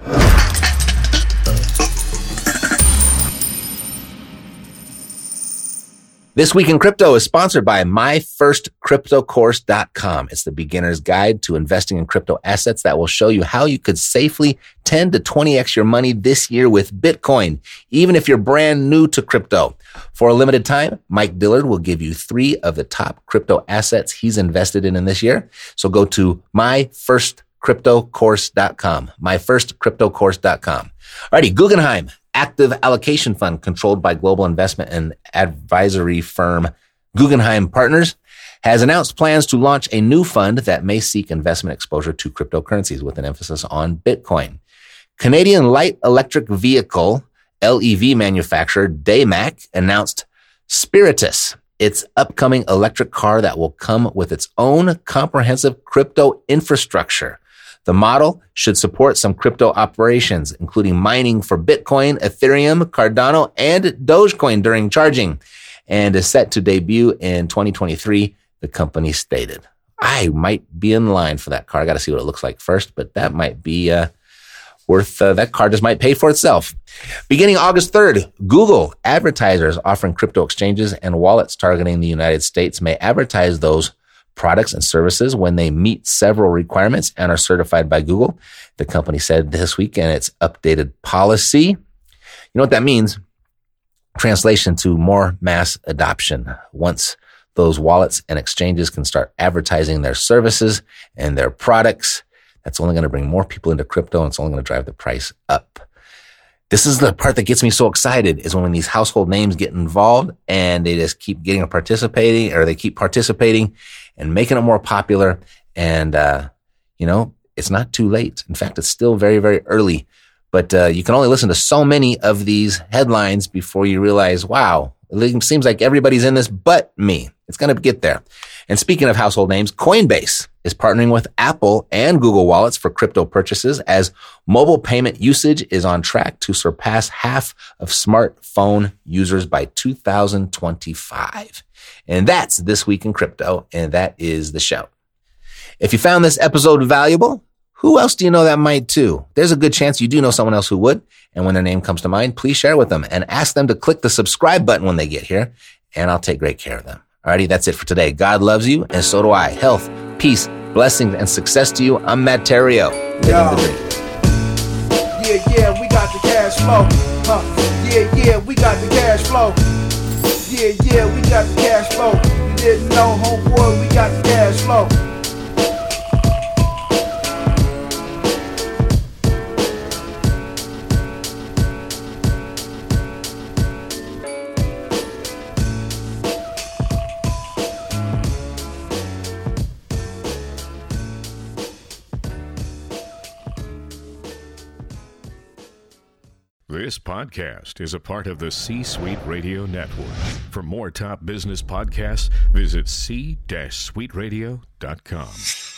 This Week in Crypto is sponsored by my first crypto course dot com. It's the beginner's guide to investing in crypto assets that will show you how you could safely ten to twenty x your money this year with Bitcoin, even if you're brand new to crypto. For a limited time, Mike Dillard will give you three of the top crypto assets he's invested in in this year. So go to my first crypto course dot com, my first crypto course dot com. Alrighty, Guggenheim Active Allocation Fund, controlled by global investment and advisory firm Guggenheim Partners, has announced plans to launch a new fund that may seek investment exposure to cryptocurrencies with an emphasis on Bitcoin. Canadian light electric vehicle L E V manufacturer Daymac announced Spiritus, its upcoming electric car that will come with its own comprehensive crypto infrastructure. The model should support some crypto operations, including mining for Bitcoin, Ethereum, Cardano, and Dogecoin during charging, and is set to debut in twenty twenty-three, the company stated. I might be in line for that car. I got to see what it looks like first, but that might be uh, worth, uh, that car just might pay for itself. Beginning August third, Google advertisers offering crypto exchanges and wallets targeting the United States may advertise those products and services when they meet several requirements and are certified by Google, the company said this week in its updated policy. You know what that means? Translation to more mass adoption. Once those wallets and exchanges can start advertising their services and their products, that's only going to bring more people into crypto, and it's only going to drive the price up. This is the part that gets me so excited, is when these household names get involved and they just keep getting a participating, or they keep participating and making it more popular. And, uh, you know, it's not too late. In fact, it's still very, very early, but, uh, you can only listen to so many of these headlines before you realize, wow, it seems like everybody's in this but me. It's going to get there. And speaking of household names, Coinbase is partnering with Apple and Google Wallets for crypto purchases, as mobile payment usage is on track to surpass half of smartphone users by two thousand twenty-five. And that's This Week in Crypto, and that is the show. If you found this episode valuable, who else do you know that might too? There's a good chance you do know someone else who would. And when their name comes to mind, please share with them and ask them to click the subscribe button when they get here, and I'll take great care of them. Alrighty, that's it for today. God loves you, and so do I. Health, peace, blessings, and success to you. I'm Matt Theriault. Living the dream. Yeah, yeah, we got the cash flow. Huh. Yeah, yeah, we got the cash flow. Yeah, yeah, we got the cash flow. You didn't know, homeboy, we got the cash flow. This podcast is a part of the C-Suite Radio Network. For more top business podcasts, visit c suite radio dot com.